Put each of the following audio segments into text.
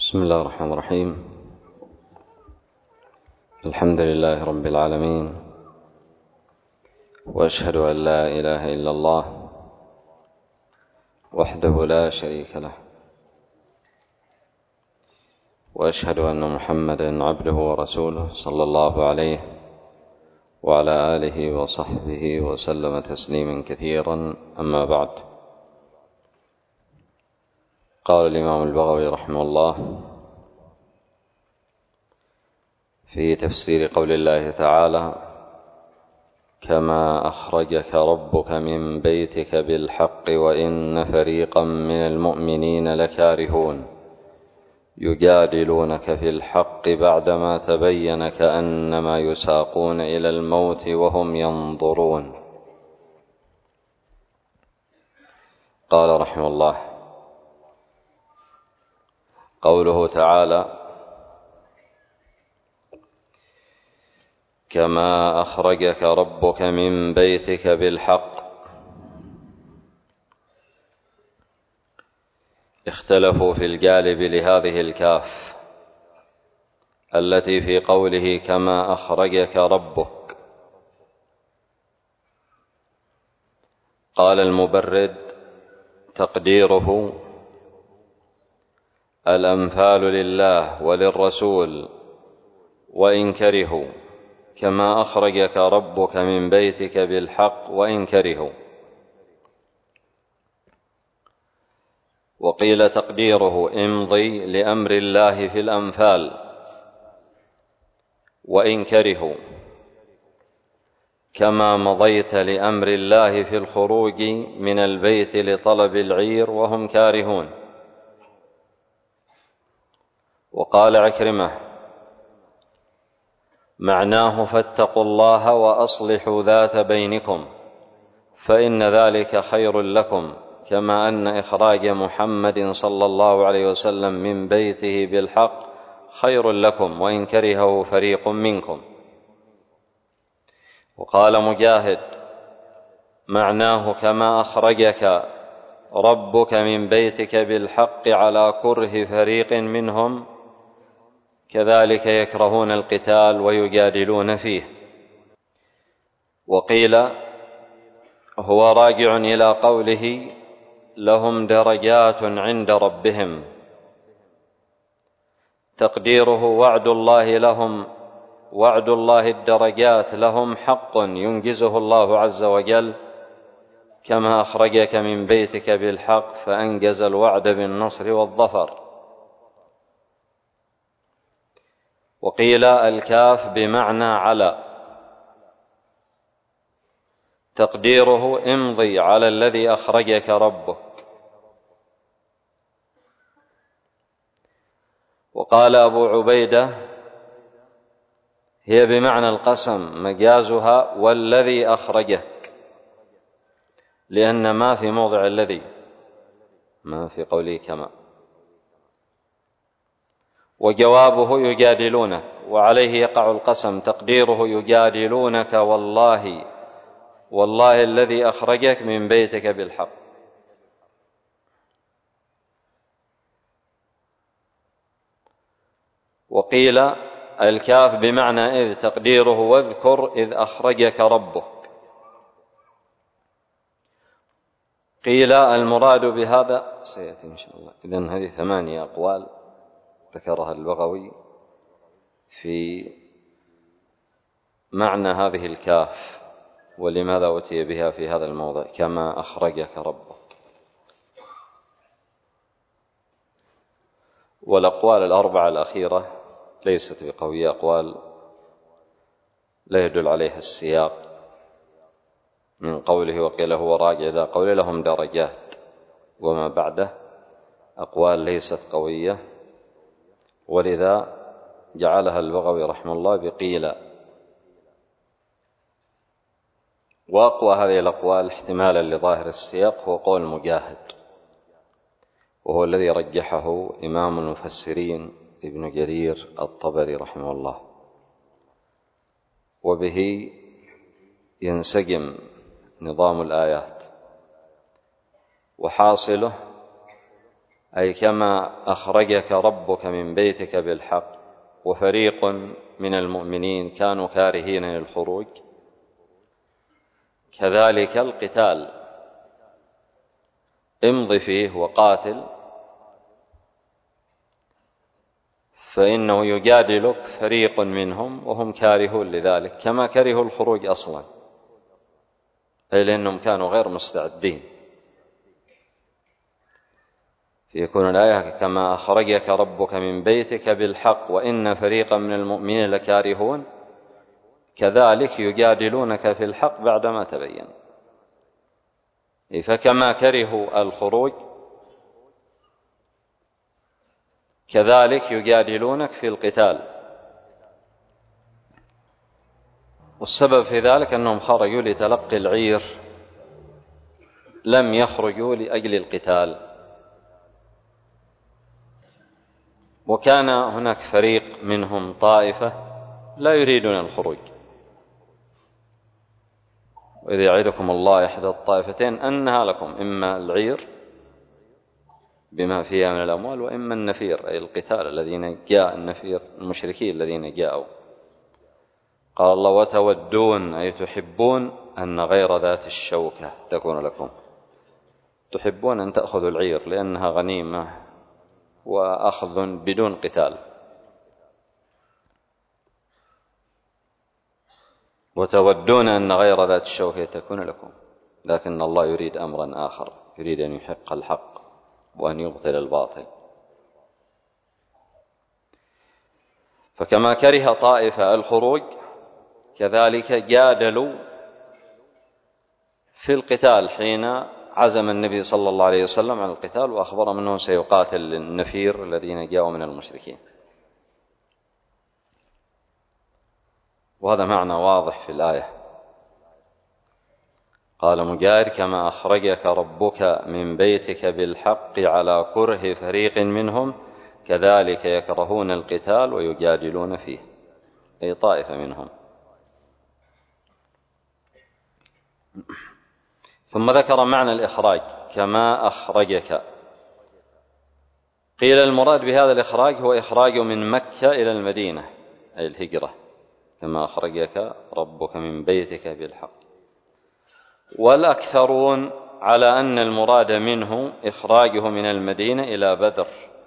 بسم الله الرحمن الرحيم. الحمد لله رب العالمين، وأشهد أن لا إله إلا الله وحده لا شريك له، وأشهد أن محمدا عبده ورسوله صلى الله عليه وعلى آله وصحبه وسلم تسليما كثيرا. أما بعد، قال الإمام البغوي رحمه الله في تفسير قول الله تعالى: كما أخرجك ربك من بيتك بالحق وإن فريقا من المؤمنين لكارهون يجادلونك في الحق بعدما تبين كأنما يساقون إلى الموت وهم ينظرون. قال رحمه الله: قوله تعالى: كما أخرجك ربك من بيتك بالحق، اختلفوا في الجالب لهذه الكاف التي في قوله كما أخرجك ربك. قال المبرد: تقديره الأنفال لله وللرسول وإن كرهوا، كما أخرجك ربك من بيتك بالحق وإن كرهوا. وقيل تقديره امضي لأمر الله في الأنفال وإن كرهوا، كما مضيت لأمر الله في الخروج من البيت لطلب العير وهم كارهون. وقال عكرمة: معناه فاتقوا الله وأصلحوا ذات بينكم فإن ذلك خير لكم، كما أن إخراج محمد صلى الله عليه وسلم من بيته بالحق خير لكم وإن كرهه فريق منكم. وقال مجاهد: معناه كما أخرجك ربك من بيتك بالحق على كره فريق منهم كذلك يكرهون القتال ويجادلون فيه. وقيل هو راجع إلى قوله لهم درجات عند ربهم، تقديره وعد الله لهم، وعد الله الدرجات لهم حق ينجزه الله عز وجل، كما أخرجك من بيتك بالحق فأنجز الوعد بالنصر والظفر. وقيل الكاف بمعنى على، تقديره امضي على الذي أخرجك ربك. وقال أبو عبيدة: هي بمعنى القسم، مجازها والذي أخرجك، لأن ما في موضع الذي، ما في قوله كما. وجوابه يجادلونه، وعليه يقع القسم، تقديره يجادلونك والله، والله الذي أخرجك من بيتك بالحق. وقيل الكاف بمعنى إذ، تقديره واذكر إذ أخرجك ربك. قيل المراد بهذا سيأتي إن شاء الله. إذن هذه 8 أقوال ذكرها البغوي في معنى هذه الكاف ولماذا أتي بها في هذا الموضع، كما أخرجك ربك. والأقوال الأربعة الأخيرة ليست بقوية، أقوال لا يدل عليها السياق من قوله وقيل هو راجع إلى قوله لهم درجات، وما بعده أقوال ليست قوية، ولذا جعلها البغوي رحمه الله بقيل. وأقوى هذه الأقوال احتمالا لظاهر السياق هو قول مجاهد، وهو الذي رجحه إمام المفسرين ابن جرير الطبري رحمه الله، وبه ينسجم نظام الآيات. وحاصله أي كما أخرجك ربك من بيتك بالحق وفريق من المؤمنين كانوا كارهين للخروج، كذلك القتال، امض فيه وقاتل، فإنه يجادلك فريق منهم وهم كارهون لذلك كما كرهوا الخروج أصلا، أي لأنهم كانوا غير مستعدين. فيكون الآية كما أخرجك ربك من بيتك بالحق وإن فريقا من المؤمنين لكارهون، كذلك يجادلونك في الحق بعدما تبين. فكما كرهوا الخروج كذلك يجادلونك في القتال، والسبب في ذلك أنهم خرجوا لتلقي العير، لم يخرجوا لأجل القتال. وكان هناك فريق منهم طائفة لا يريدون الخروج، وإذ يعدكم الله إحدى الطائفتين أنها لكم، إما العير بما فيها من الأموال وإما النفير، أي القتال الذين جاء النفير المشركين الذين جاءوا. قال الله وتودون أي تحبون أن غير ذات الشوكة تكون لكم، تحبون أن تأخذوا العير لأنها غنيمة وأخذ بدون قتال. وتودون أن غير ذات الشوكة تكون لكم، لكن الله يريد أمرا آخر، يريد أن يحق الحق وأن يبطل الباطل. فكما كره طائفة الخروج كذلك جادلوا في القتال حين عزم النبي صلى الله عليه وسلم على القتال وأخبر أنه سيقاتل النفير الذين جاءوا من المشركين. وهذا معنى واضح في الآية. قال مجاهد كما أخرجك ربك من بيتك بالحق على كره فريق منهم كذلك يكرهون القتال ويجادلون فيه، أي طائفة منهم. ثم ذكر معنى الإخراج كما أخرجك. قيل المراد بهذا الإخراج هو إخراج من مكة إلى المدينة، أي الهجرة، كما أخرجك ربك من بيتك بالحق. والأكثرون على أن المراد منه إخراجه من المدينة إلى بدر،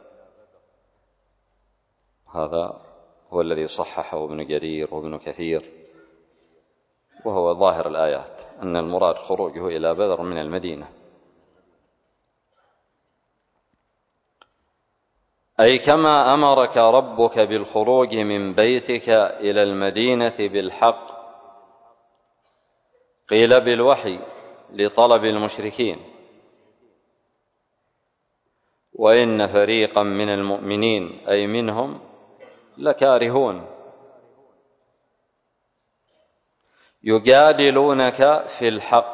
هذا هو الذي صححه ابن جرير وابن كثير، وهو ظاهر الآيات أن المراد خروجه إلى بدر من المدينة. أي كما أمرك ربك بالخروج من بيتك إلى المدينة بالحق، قيل بالوحي لطلب المشركين، وإن فريقا من المؤمنين أي منهم لكارهون يجادلونك في الحق،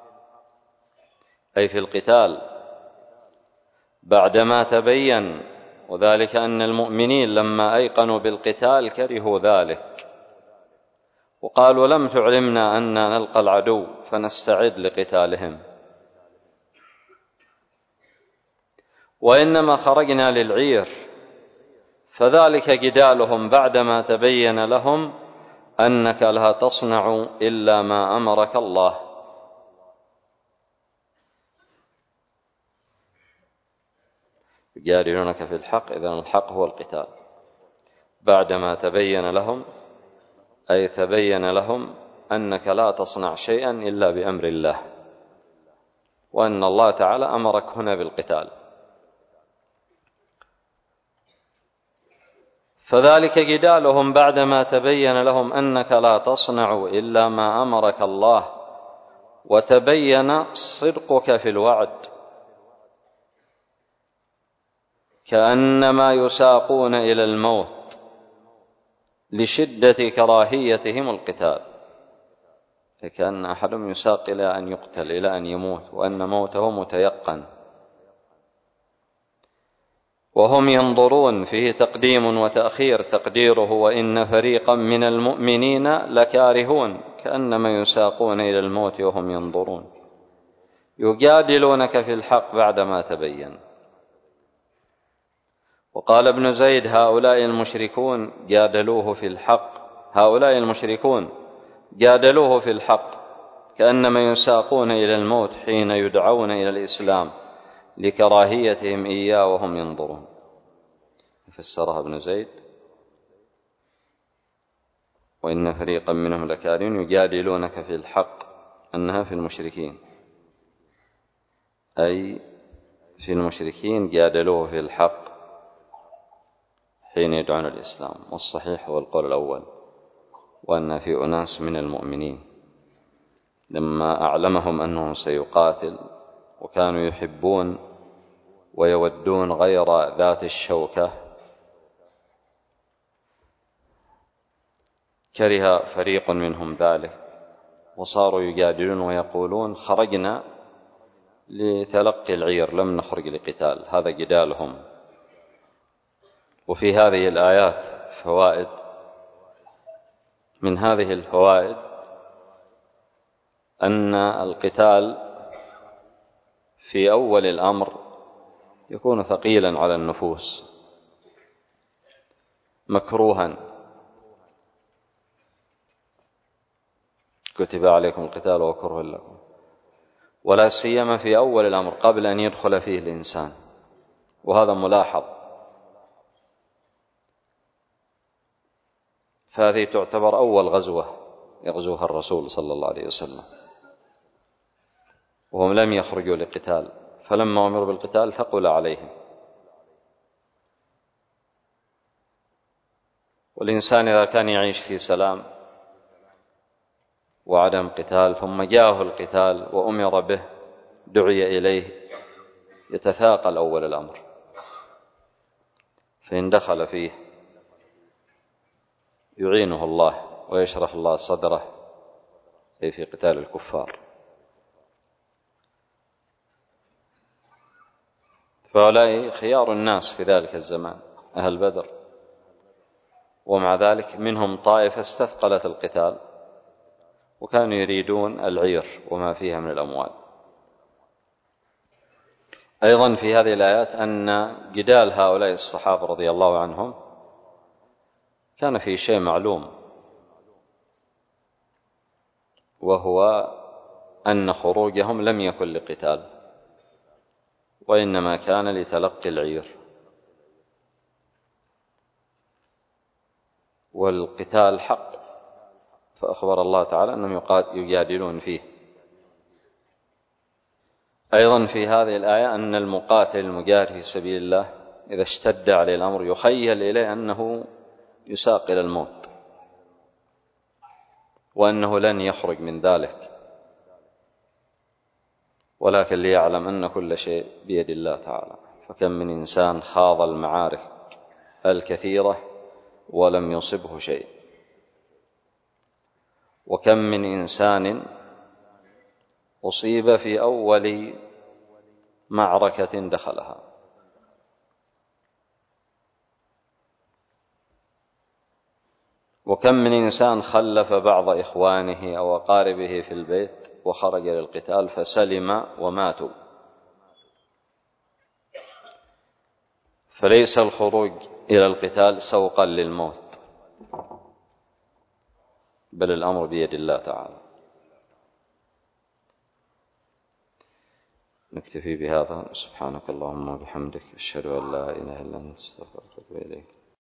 أي في القتال، بعدما تبين، وذلك أن المؤمنين لما أيقنوا بالقتال كرهوا ذلك وقالوا لم تعلمنا أن نلقى العدو فنستعد لقتالهم، وإنما خرجنا للعير، فذلك جدالهم بعدما تبين لهم أنك لا تصنع إلا ما أمرك الله. يجادلونك في الحق، إذن الحق هو القتال، بعدما تبين لهم، أي تبين لهم أنك لا تصنع شيئا إلا بأمر الله، وأن الله تعالى أمرك هنا بالقتال. فذلك جدالهم بعدما تبين لهم أنك لا تصنع إلا ما أمرك الله، وتبين صدقك في الوعد، كأنما يساقون إلى الموت لشدة كراهيتهم القتال، كأن أحدهم يساق إلى أن يقتل، إلى أن يموت، وأن موته متيقن، وهم ينظرون، فيه تقديم وتأخير، تقديره وإن فريقا من المؤمنين لكارهون، كأنما يساقون إلى الموت وهم ينظرون، يجادلونك في الحق بعدما تبين. وقال ابن زيد: هؤلاء المشركون جادلوه في الحق، هؤلاء المشركون جادلوه في الحق كأنما يساقون إلى الموت حين يدعون إلى الإسلام لكراهيتهم إياه وهم ينظرون. فسرها ابن زيد: وإن فريقا منهم لكارهون يجادلونك في الحق، أنها في المشركين، أي في المشركين جادلوه في الحق حين يدعون الإسلام. والصحيح هو القول الأول، وأن في أناس من المؤمنين لما أعلمهم أنه سيقاتل وكانوا يحبون ويودون غير ذات الشوكة، كره فريق منهم ذلك وصاروا يجادلون ويقولون: خرجنا لتلقي العير، لم نخرج لقتال. هذا جدالهم. وفي هذه الآيات فوائد. من هذه الفوائد أن القتال في أول الأمر يكون ثقيلا على النفوس، مكروها. كتب عليكم القتال وهو كره لكم، ولا سيما في أول الأمر قبل أن يدخل فيه الإنسان، وهذا ملاحظ. فهذه تعتبر أول غزوة يغزوها الرسول صلى الله عليه وسلم، وهم لم يخرجوا لقتال، فلما أمروا بالقتال ثقل عليهم. والإنسان إذا كان يعيش في سلام وعدم قتال ثم جاءه القتال وأمر به دعي إليه يتثاقل أول الأمر، فإن دخل فيه يعينه الله ويشرح الله صدره أي في قتال الكفار. فهؤلاء خيار الناس في ذلك الزمان، أهل بدر، ومع ذلك منهم طائفة استثقلت القتال وكانوا يريدون العير وما فيها من الأموال. أيضا في هذه الآيات أن جدال هؤلاء الصحابة رضي الله عنهم كان في شيء معلوم، وهو أن خروجهم لم يكن لقتال، وإنما كان لتلقي العير. والقتال حق، فأخبر الله تعالى أنهم يجادلون فيه. أيضا في هذه الآية أن المقاتل المجاهد في سبيل الله إذا اشتد عليه الأمر يخيل إليه أنه يساق إلى الموت، وأنه لن يخرج من ذلك، ولكن ليعلم أن كل شيء بيد الله تعالى. فكم من إنسان خاض المعارك الكثيرة ولم يصبه شيء، وكم من إنسان أصيب في أول معركة دخلها. وكم من إنسان خلف بعض إخوانه أو أقاربه في البيت وخرج للقتال فسلم وماتوا. فليس الخروج إلى القتال سوقا للموت، بل الأمر بيد الله تعالى. نكتفي بهذا. سبحانك اللهم وبحمدك، أشهد أن لا إله إلا أنت، أستغفرك وأتوب إليك.